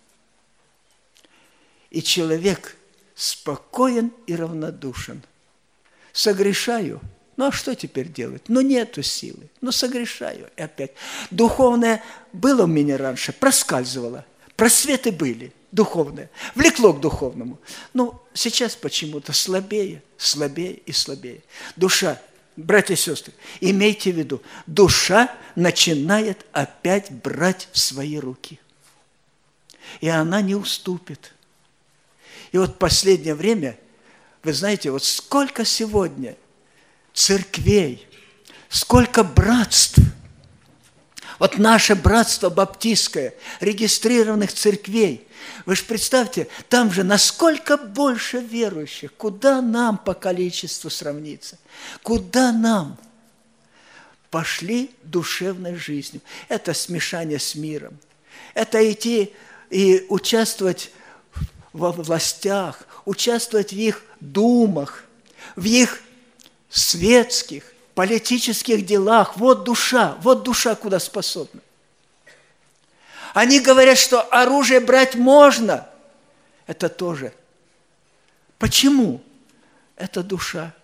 [SPEAKER 1] и человек спокоен и равнодушен. Согрешаю, ну а что теперь делать? Ну нету силы, ну согрешаю и опять. Духовное было у меня раньше, проскальзывало. Просветы были, духовные, влекло к духовному. Но сейчас почему-то слабее, слабее и слабее. Душа, братья и сестры, имейте в виду, душа начинает опять брать в свои руки. И она не уступит. И вот в последнее время, вы знаете, вот сколько сегодня церквей, сколько братств. Вот наше братство баптистское, регистрированных церквей. Вы же представьте, там же насколько больше верующих. Куда нам по количеству сравниться? Куда нам? Пошли душевной жизнью. Это смешание с миром. Это идти и участвовать во властях, участвовать в их думах, в их светских, политических делах. Вот душа куда способна. Они говорят, что оружие брать можно. Это тоже. Почему? Это душа.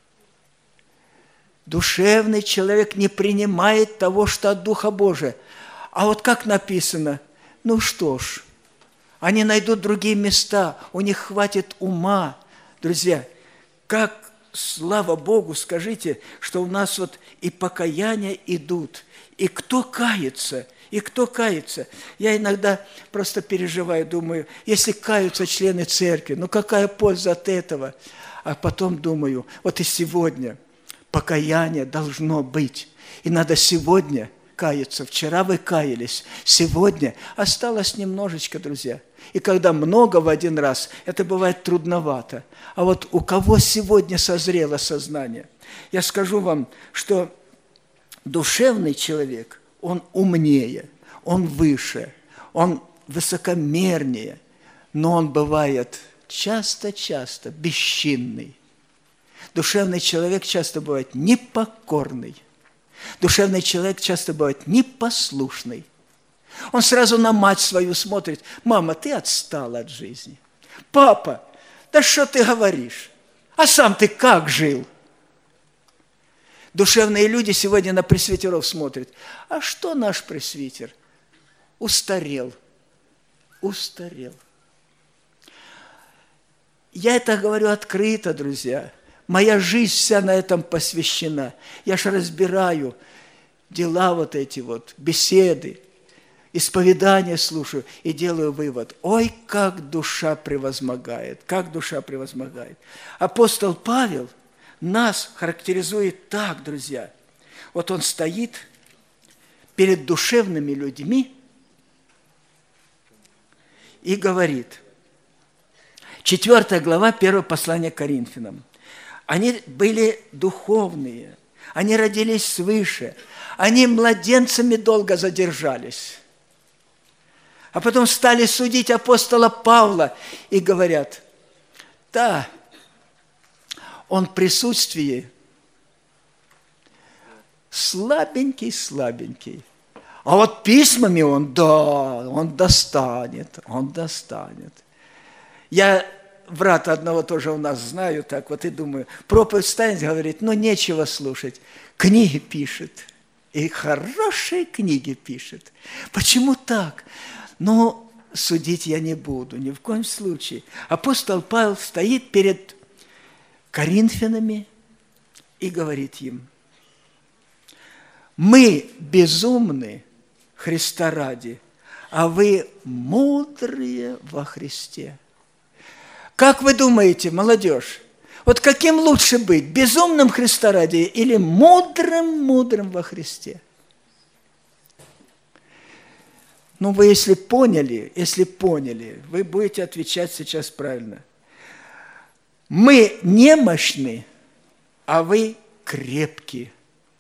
[SPEAKER 1] Душевный человек не принимает того, что от Духа Божия. А вот как написано, ну что ж, они найдут другие места, у них хватит ума. Друзья, как слава Богу, скажите, что у нас вот и покаяния идут, и кто кается, и кто кается. Я иногда просто переживаю, думаю, если каются члены церкви, ну какая польза от этого? А потом думаю, вот и сегодня покаяние должно быть, и надо сегодня каяться. Вчера вы каялись, сегодня осталось немножечко, друзья. И когда много в один раз, это бывает трудновато. А вот у кого сегодня созрело сознание? Я скажу вам, что душевный человек, он умнее, он выше, он высокомернее, но он бывает часто-часто бесчинный. Душевный человек часто бывает непокорный. Душевный человек часто бывает непослушный. Он сразу на мать свою смотрит. Мама, ты отстала от жизни. Папа, да что ты говоришь? А сам ты как жил? Душевные люди сегодня на пресвитеров смотрят. А что наш пресвитер? Устарел. Устарел. Я это говорю открыто, друзья. Моя жизнь вся на этом посвящена. Я же разбираю дела вот эти вот, беседы, исповедания слушаю и делаю вывод. Ой, как душа превозмогает, как душа превозмогает. Апостол Павел нас характеризует так, друзья. Вот он стоит перед душевными людьми и говорит. 4 глава 1 послания к Коринфянам. Они были духовные, они родились свыше, они младенцами долго задержались. А потом стали судить апостола Павла и говорят, да, он в присутствии слабенький, а вот письмами он, да, он достанет. Я брата одного тоже у нас знаю, так вот и думаю, проповедь станет, говорит, ну нечего слушать, книги пишет, и хорошие книги пишет. Почему так? Ну, судить я не буду, ни в коем случае. Апостол Павел стоит перед коринфянами и говорит им, мы безумны Христа ради, а вы мудрые во Христе. Как вы думаете, молодежь, вот каким лучше быть, безумным Христа ради или мудрым во Христе? Ну, вы если поняли, вы будете отвечать сейчас правильно. Мы немощны, а вы крепкие.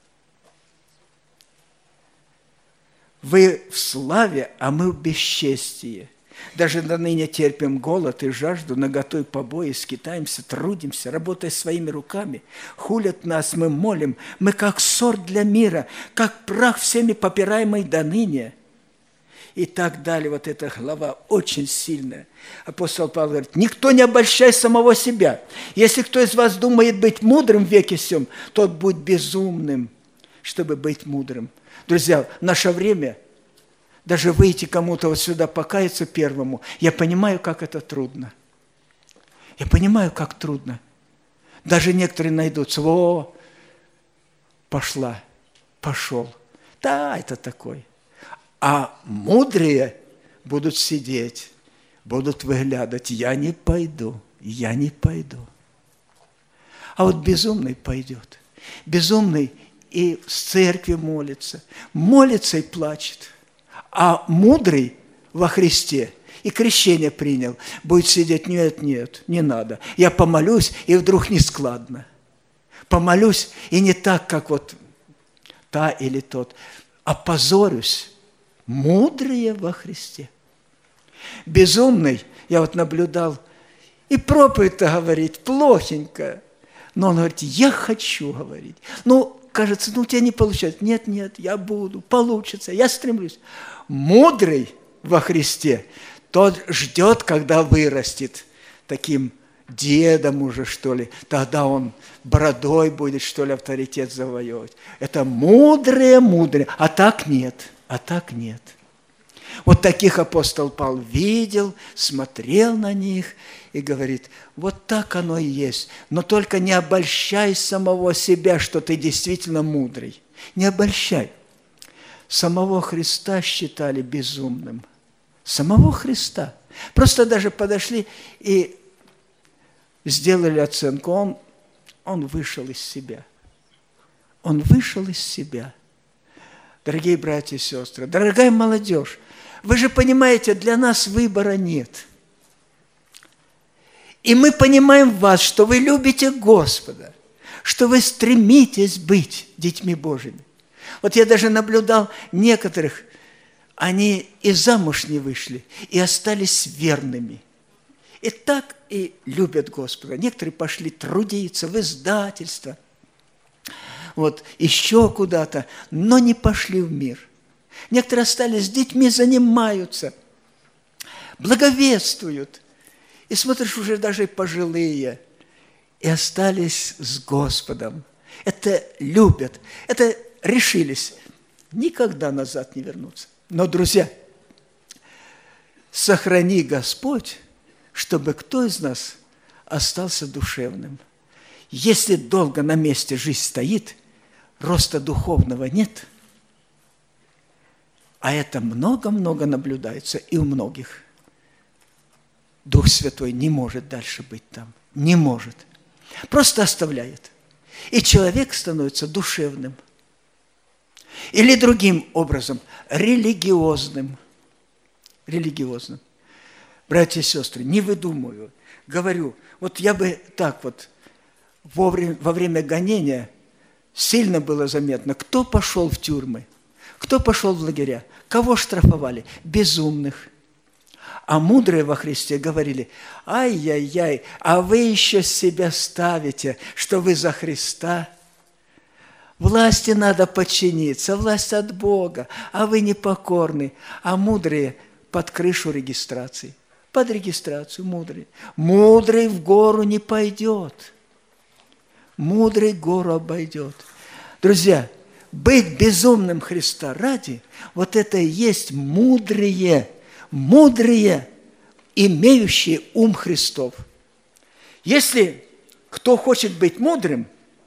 [SPEAKER 1] Вы в славе, а мы в бесчестии. Даже до ныне терпим голод и жажду, наготу и побои, скитаемся, трудимся, работая своими руками. Хулят нас, мы молим, мы как сорт для мира, как прах всеми попираемый до ныне. И так далее. Вот эта глава очень сильная. Апостол Павел говорит, никто не обольщай самого себя. Если кто из вас думает быть мудрым в веке сем, тот будь безумным, чтобы быть мудрым. Друзья, в наше время даже выйти кому-то вот сюда покаяться первому, я понимаю, как это трудно. Я понимаю, как трудно. Даже некоторые найдутся, пошел. Да, это такой. А мудрые будут сидеть, будут выглядывать. Я не пойду. А вот безумный пойдет. Безумный и в церкви молится и плачет. А мудрый во Христе и крещение принял, будет сидеть, нет, не надо. Я помолюсь, и вдруг нескладно. Помолюсь, и не так, как вот та или тот. Опозорюсь. Мудрые во Христе. Безумный, я вот наблюдал, и проповедь-то говорит плохенько. Но он говорит, я хочу говорить. Ну, кажется, у тебя не получается. Нет, я буду, получится, я стремлюсь. Мудрый во Христе, тот ждет, когда вырастет таким дедом уже, что ли. Тогда он бородой будет, что ли, авторитет завоевывать. Это мудрые. А так нет. Вот таких апостол Павел видел, смотрел на них и говорит, вот так оно и есть. Но только не обольщай самого себя, что ты действительно мудрый. Не обольщай. Самого Христа считали безумным. Самого Христа. Просто даже подошли и сделали оценку. Он вышел из себя. Дорогие братья и сестры, дорогая молодежь, вы же понимаете, для нас выбора нет. И мы понимаем вас, что вы любите Господа, что вы стремитесь быть детьми Божьими. Вот я даже наблюдал некоторых, они и замуж не вышли, и остались верными. И так и любят Господа. Некоторые пошли трудиться в издательство, вот еще куда-то, но не пошли в мир. Некоторые остались с детьми, занимаются, благовествуют. И смотришь, уже даже пожилые, и остались с Господом. Это любят, это решились. Никогда назад не вернуться. Но, друзья, сохрани Господь, чтобы кто из нас остался душевным. Если долго на месте жизнь стоит, роста духовного нет, а это много-много наблюдается и у многих. Дух Святой не может дальше быть там. Не может. Просто оставляет. И человек становится душевным. Или другим образом, религиозным. Братья и сестры, не выдумываю. Говорю, вот я бы так вот во время гонения сильно было заметно, кто пошел в тюрьмы, кто пошел в лагеря, кого штрафовали? Безумных. А мудрые во Христе говорили, ай-яй-яй, а вы еще себя ставите, что вы за Христа. Власти надо подчиниться, власть от Бога, а вы непокорны, а мудрые под крышу регистрации. Под регистрацию мудрый. Мудрый в гору не пойдет. Мудрый гору обойдет. Друзья, быть безумным Христа ради, вот это и есть мудрые, имеющие ум Христов. Если кто хочет быть мудрым,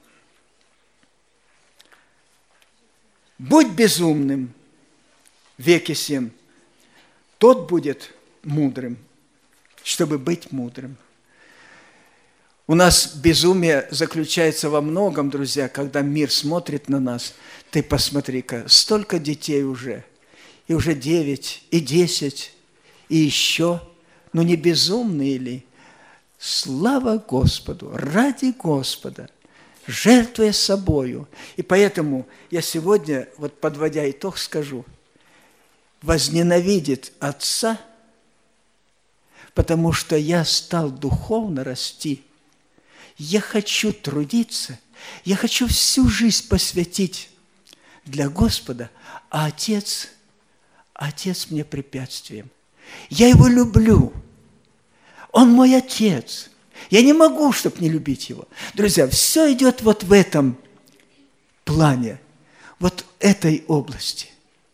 [SPEAKER 1] будь безумным в веке сем, тот будет мудрым, чтобы быть мудрым. У нас безумие заключается во многом, друзья, когда мир смотрит на нас. Ты посмотри-ка, столько детей уже, и уже 9, и 10, и еще. Ну не безумные ли? Слава Господу, ради Господа, жертвуя собою. И поэтому я сегодня, вот подводя итог, скажу, возненавидит отца, потому что я стал духовно расти. Я хочу трудиться, я хочу всю жизнь посвятить для Господа, а отец мне препятствием. Я его люблю, он мой отец. Я не могу, чтобы не любить его. Друзья, все идет вот в этом плане, вот этой области.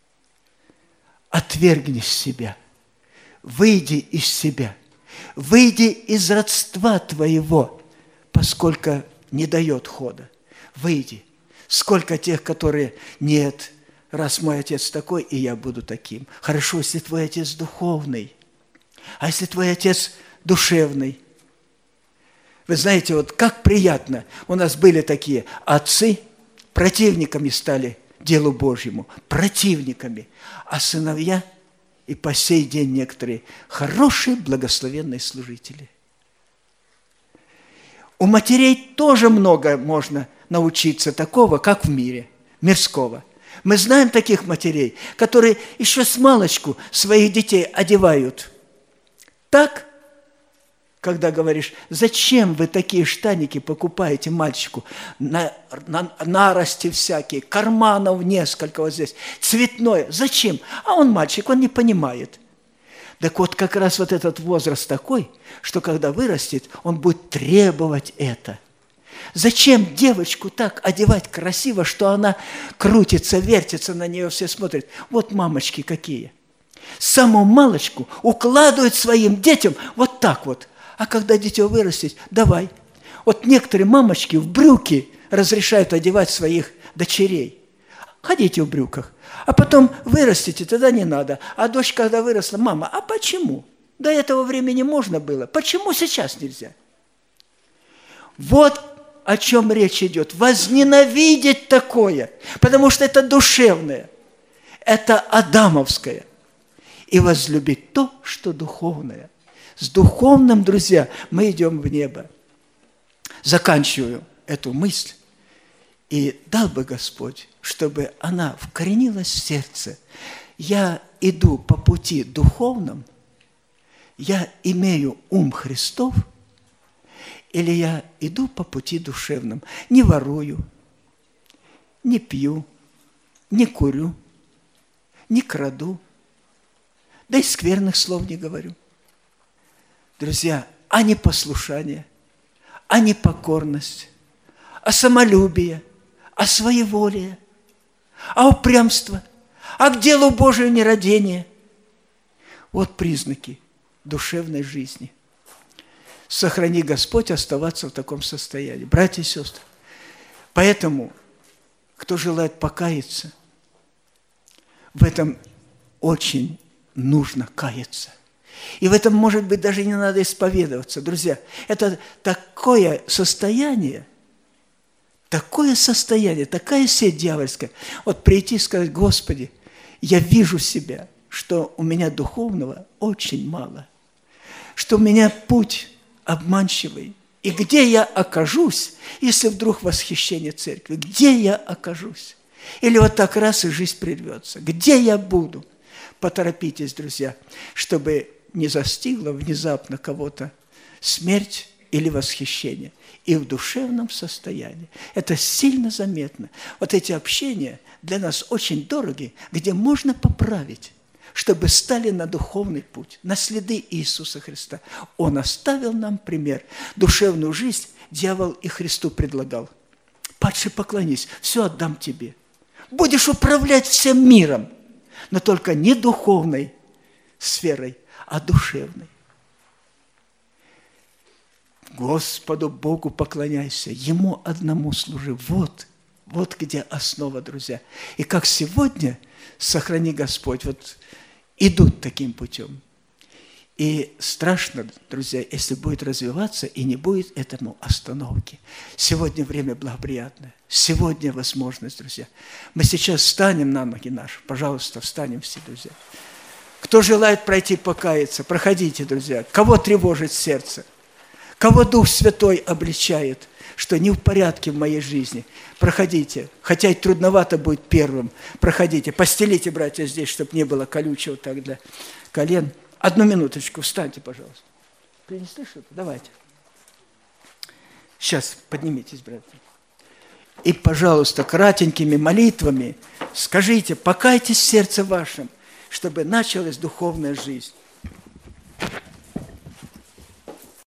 [SPEAKER 1] Отвергни себя, выйди из себя, выйди из родства твоего, поскольку не дает хода. Выйди. Сколько тех, которые, нет, раз мой отец такой, и я буду таким. Хорошо, если твой отец духовный, а если твой отец душевный. Вы знаете, вот как приятно. У нас были такие отцы, противниками стали делу Божьему, противниками, а сыновья и по сей день некоторые хорошие, благословенные служители. У матерей тоже много можно научиться такого, как в мире, мирского. Мы знаем таких матерей, которые еще с малочку своих детей одевают так, когда говоришь, зачем вы такие штаники покупаете мальчику, нарости всякие, карманов несколько вот здесь, цветное, зачем? А он мальчик, он не понимает. Так вот, как раз вот этот возраст такой, что когда вырастет, он будет требовать это. Зачем девочку так одевать красиво, что она крутится, вертится, на нее все смотрят? Вот мамочки какие. Саму малочку укладывают своим детям вот так вот. А когда дитё вырастет, давай. Вот некоторые мамочки в брюки разрешают одевать своих дочерей. Ходите в брюках. А потом вырастите, тогда не надо. А дочь, когда выросла, мама, а почему? До этого времени можно было. Почему сейчас нельзя? Вот о чем речь идет. Возненавидеть такое, потому что это душевное, это адамовское. И возлюбить то, что духовное. С духовным, друзья, мы идем в небо. Заканчиваю эту мысль. И дал бы Господь, чтобы она вкоренилась в сердце. Я иду по пути духовном, я имею ум Христов, или я иду по пути душевным. Не ворую, не пью, не курю, не краду, да и скверных слов не говорю. Друзья, а не послушание, а не покорность, а самолюбие, а своеволие, а упрямство, а к делу Божию нерадение. Вот признаки душевной жизни. Сохрани, Господь, оставаться в таком состоянии. Братья и сестры, поэтому, кто желает покаяться, в этом очень нужно каяться. И в этом, может быть, даже не надо исповедоваться. Друзья, это такое состояние, такая сеть дьявольская. Вот прийти и сказать, Господи, я вижу себя, что у меня духовного очень мало, что у меня путь обманчивый. И где я окажусь, если вдруг восхищение церкви? Где я окажусь? Или вот так раз и жизнь прервется. Где я буду? Поторопитесь, друзья, чтобы не застигла внезапно кого-то смерть или восхищение. И в душевном состоянии. Это сильно заметно. Вот эти общения для нас очень дороги, где можно поправить. чтобы стали на духовный путь, на следы Иисуса Христа. Он оставил нам пример. Душевную жизнь дьявол и Христу предлагал. Падше, поклонись, все отдам тебе. Будешь управлять всем миром, но только не духовной сферой, а душевной. Господу Богу поклоняйся, Ему одному служи. Вот где основа, друзья. И как сегодня, сохрани Господь, вот идут таким путем. И страшно, друзья, если будет развиваться и не будет этому остановки. Сегодня время благоприятное. Сегодня возможность, друзья. Мы сейчас встанем на ноги наши. Пожалуйста, встанем все, друзья. Кто желает пройти покаяться, проходите, друзья. Кого тревожит сердце? Кого Дух Святой обличает, что не в порядке в моей жизни? Проходите. Хотя и трудновато будет первым. Проходите. Постелите, братья, здесь, чтобы не было колючего так для колен. Одну минуточку, встаньте, пожалуйста. Принесли что-то? Давайте. Сейчас, поднимитесь, братья. И, пожалуйста, кратенькими молитвами скажите, покайтесь в сердце вашем, чтобы началась духовная жизнь.